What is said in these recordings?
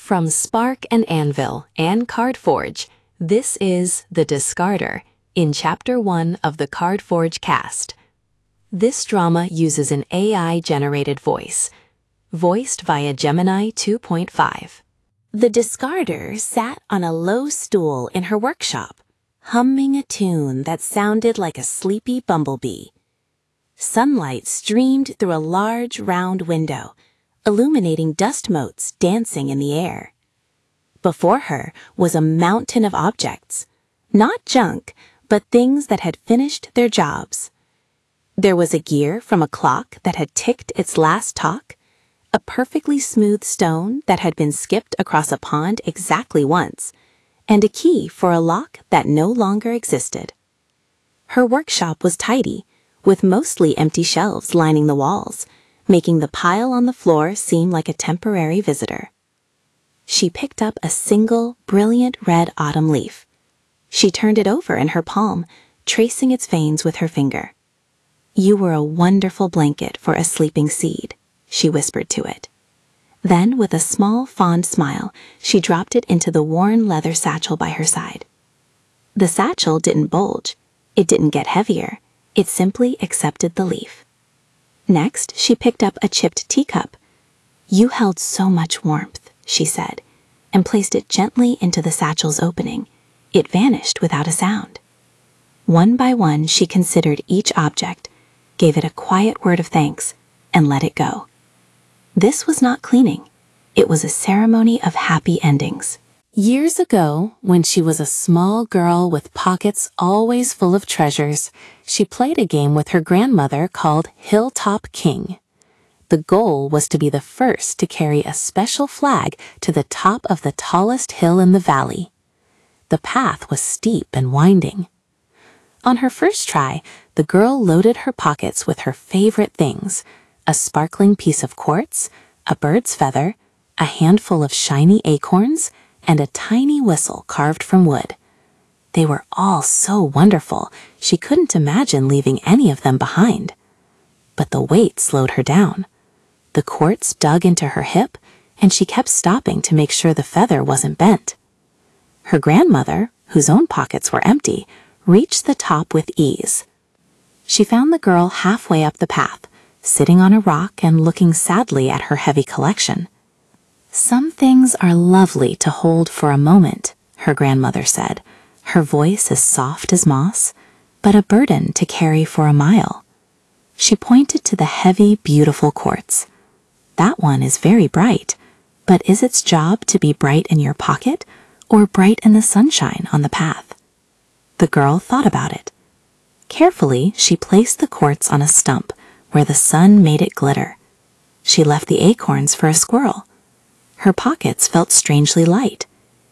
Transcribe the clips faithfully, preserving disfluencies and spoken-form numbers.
From Spark and Anvil and CardForge, this is The Discarder in Chapter one of the CardForge cast. This drama uses an A I-generated voice, voiced via Gemini two point five. The discarder sat on a low stool in her workshop, humming a tune that sounded like a sleepy bumblebee. Sunlight streamed through a large round window, illuminating dust motes dancing in the air. Before her was a mountain of objects, not junk, but things that had finished their jobs. There was a gear from a clock that had ticked its last tock, a perfectly smooth stone that had been skipped across a pond exactly once, and a key for a lock that no longer existed. Her workshop was tidy, with mostly empty shelves lining the walls, making the pile on the floor seem like a temporary visitor. She picked up a single, brilliant red autumn leaf. She turned it over in her palm, tracing its veins with her finger. "You were a wonderful blanket for a sleeping seed," she whispered to it. Then, with a small, fond smile, she dropped it into the worn leather satchel by her side. The satchel didn't bulge. It didn't get heavier. It simply accepted the leaf. Next, she picked up a chipped teacup. "You held so much warmth," she said, and placed it gently into the satchel's opening. It vanished without a sound. One by one, she considered each object, gave it a quiet word of thanks, and let it go. This was not cleaning. It was a ceremony of happy endings. Years ago, when she was a small girl with pockets always full of treasures, she played a game with her grandmother called Hilltop King. The goal was to be the first to carry a special flag to the top of the tallest hill in the valley. The path was steep and winding. On her first try, the girl loaded her pockets with her favorite things: a sparkling piece of quartz, a bird's feather, a handful of shiny acorns, and a tiny whistle carved from wood. They were all so wonderful, she couldn't imagine leaving any of them behind. But the weight slowed her down. The quartz dug into her hip, and she kept stopping to make sure the feather wasn't bent. Her grandmother, whose own pockets were empty, reached the top with ease. She found the girl halfway up the path, sitting on a rock and looking sadly at her heavy collection. "Some things are lovely to hold for a moment," her grandmother said, her voice as soft as moss, but a burden to carry for a mile. She pointed to the heavy, beautiful quartz. "That one is very bright, but is its job to be bright in your pocket or bright in the sunshine on the path?" The girl thought about it. Carefully, she placed the quartz on a stump where the sun made it glitter. She left the acorns for a squirrel. Her pockets felt strangely light.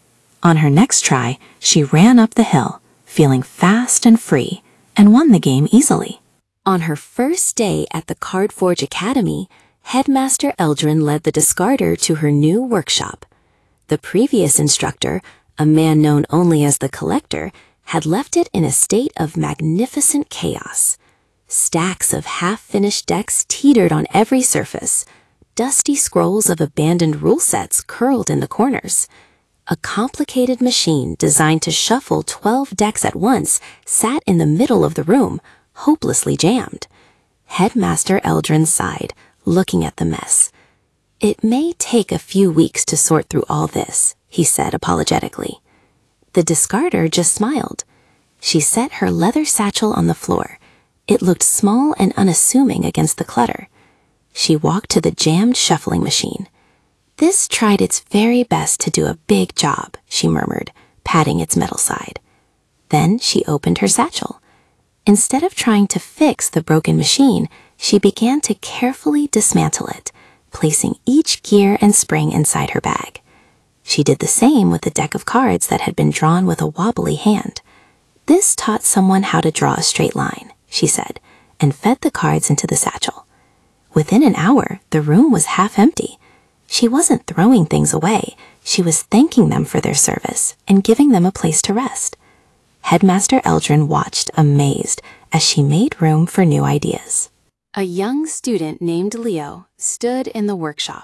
On her next try, she ran up the hill, feeling fast and free, and won the game easily. On her first day at the CardForge Academy, Headmaster Eldrin led the discarder to her new workshop. The previous instructor, a man known only as the Collector, had left it in a state of magnificent chaos. Stacks of half-finished decks teetered on every surface. Dusty scrolls of abandoned rule sets curled in the corners. A complicated machine designed to shuffle twelve decks at once sat in the middle of the room, hopelessly jammed. Headmaster Eldrin sighed, looking at the mess. "It may take a few weeks to sort through all this," he said apologetically. The discarder just smiled. She set her leather satchel on the floor. It looked small and unassuming against the clutter. She walked to the jammed shuffling machine. "This tried its very best to do a big job," she murmured, patting its metal side. Then she opened her satchel. Instead of trying to fix the broken machine, she began to carefully dismantle it, placing each gear and spring inside her bag. She did the same with the deck of cards that had been drawn with a wobbly hand. "This taught someone how to draw a straight line," she said, and fed the cards into the satchel. Within an hour, the room was half empty. She wasn't throwing things away. She was thanking them for their service and giving them a place to rest. Headmaster Eldrin watched, amazed, as she made room for new ideas. A young student named Leo stood in the workshop.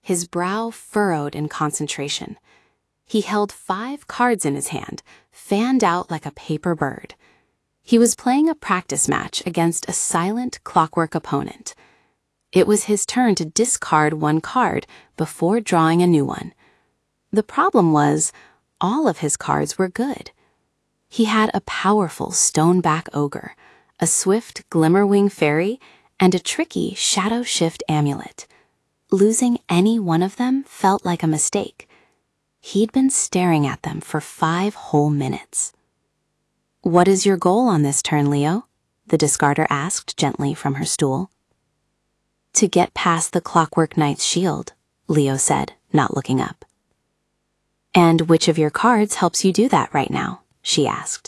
his brow furrowed in concentration. He held five cards in his hand, fanned out like a paper bird. He was playing a practice match against a silent clockwork opponent. It was his turn to discard one card before drawing a new one. The problem was, all of his cards were good. He had a powerful Stoneback Ogre, a swift Glimmerwing Fairy, and a tricky Shadow Shift Amulet. Losing any one of them felt like a mistake. He'd been staring at them for five whole minutes. "What is your goal on this turn, Leo?" the discarder asked gently from her stool. "To get past the Clockwork Knight's shield," Leo said, not looking up. "And which of your cards helps you do that right now?" she asked.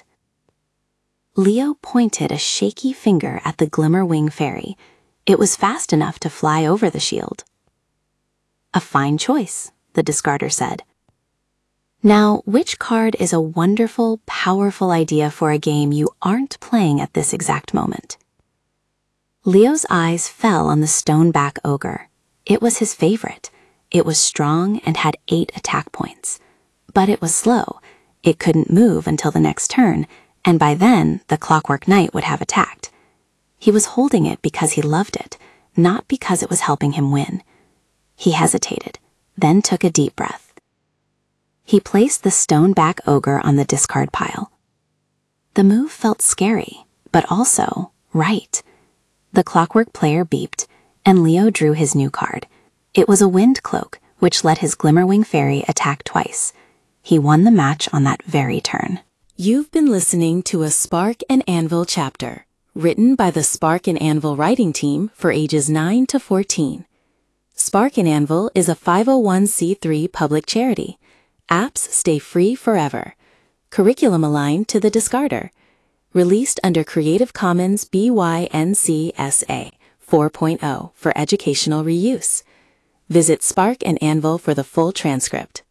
Leo pointed a shaky finger at the Glimmerwing Fairy. It was fast enough to fly over the shield. "A fine choice," the discarder said. "Now, which card is a wonderful, powerful idea for a game you aren't playing at this exact moment?" Leo's eyes fell on the Stoneback Ogre. It was his favorite. It was strong and had eight attack points. But it was slow. It couldn't move until the next turn, and by then, the Clockwork Knight would have attacked. He was holding it because he loved it, not because it was helping him win. He hesitated, then took a deep breath. He placed the Stoneback Ogre on the discard pile. The move felt scary, but also right. The Clockwork player beeped, and Leo drew his new card. It was a Wind Cloak, which let his Glimmerwing Fairy attack twice. He won the match on that very turn. You've been listening to a Spark and Anvil chapter, written by the Spark and Anvil writing team for ages nine to fourteen. Spark and Anvil is a five oh one c three public charity. Apps stay free forever. Curriculum aligned to the discarder. Released under Creative Commons B Y N C S A four point oh for educational reuse. Visit Spark and Anvil for the full transcript.